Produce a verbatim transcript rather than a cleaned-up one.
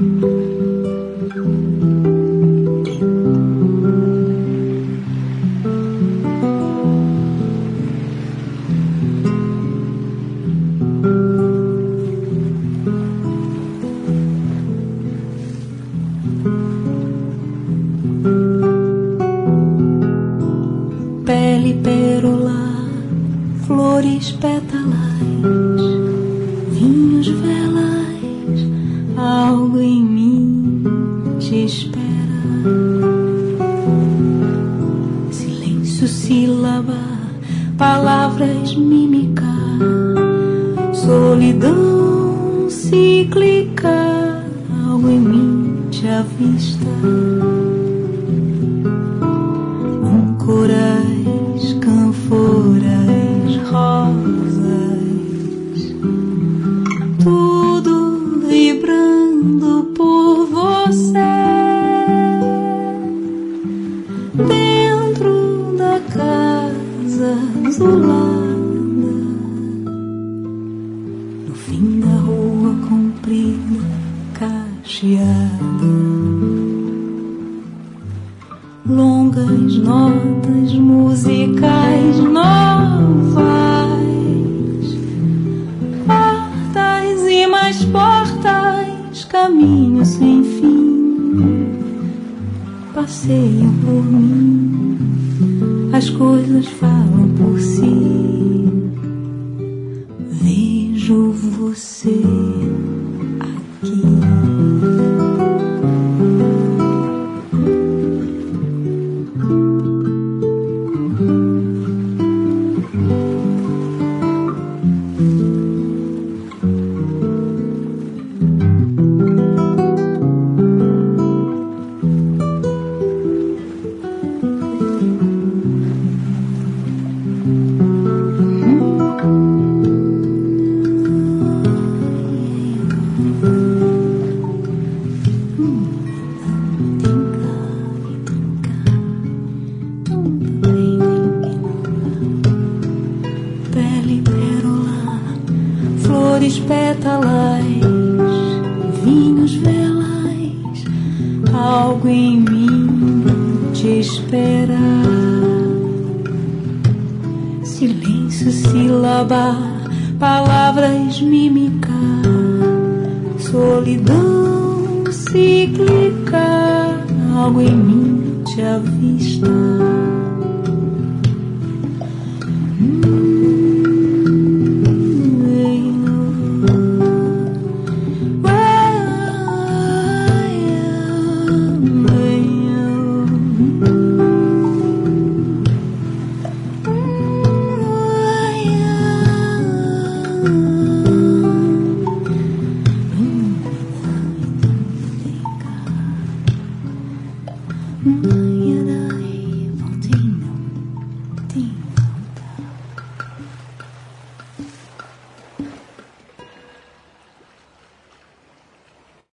Pele, pérola, flores, pétalas, vinhos, velas, algo em mim te espera. Silêncio, sílaba, palavras, mímica, solidão cíclica, algo em mim te avista. Corais, canforas, rosas, tudo vibrando por você. Dentro da casa azulada, no fim da rua comprida, cacheada. Longas notas musicais novas, portas e mais portas, caminhos sem fim, passeiam por mim, as coisas falam por si. Vejo você aqui. Pele, pérola, flores, pétalas, vinhos, velas, algo em mim te espera. Silêncio, sílaba, palavras, mímica, solidão cíclica, algo em mim te avista. Sim.